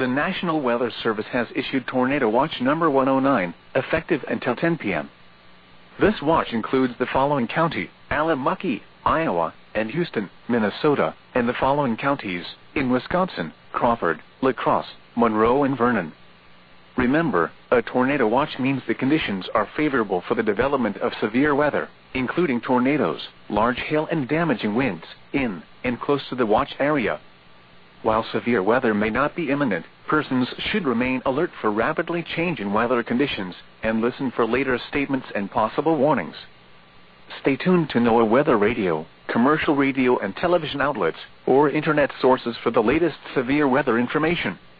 The National Weather Service has issued Tornado Watch number 109, effective until 10 p.m. This watch includes the following county: Allamucky, Iowa, and Houston, Minnesota, and the following counties in Wisconsin: Crawford, La Crosse, Monroe, and Vernon. Remember, a tornado watch means the conditions are favorable for the development of severe weather, including tornadoes, large hail, and damaging winds, in and close to the watch area. While severe weather may not be imminent, persons should remain alert for rapidly changing weather conditions and listen for later statements and possible warnings. Stay tuned to NOAA Weather Radio, commercial radio and television outlets, or internet sources for the latest severe weather information.